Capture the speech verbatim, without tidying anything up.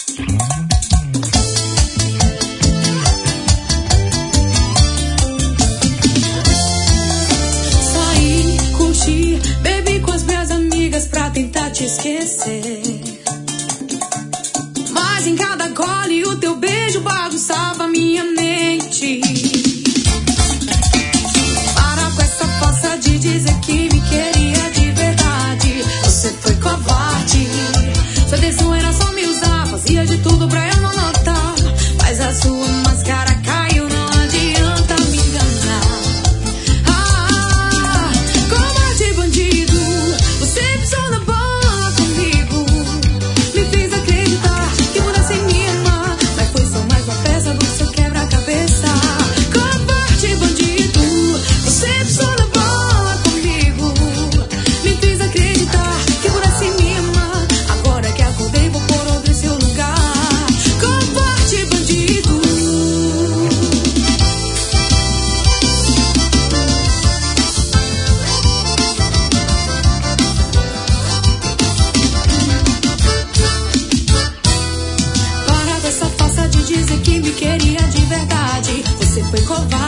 Saí, curti, bebi com as minhas amigas pra tentar te esquecer. Mas em cada gole o teu beijo bagunçava minha mente. Para com essa força de dizer que me queria de verdade. Você foi covarde. Sua intenção era só me usar, fazia de tudo pra eu não notar. Mas a sua máscara caiu, não adianta me enganar. Ah, covarde bandido, você pisou na bola comigo. Me fez acreditar que mudasse me amar, mas foi só mais uma peça do seu quebra-cabeça. Covarde bandido, você pisou na bola comigo. Me fez acreditar que mudasse me amar, agora que acordei vou pôr outro em seu lugar. Covarde bandido. Para dessa farsa de dizer que me queria de verdade. Você foi covarde.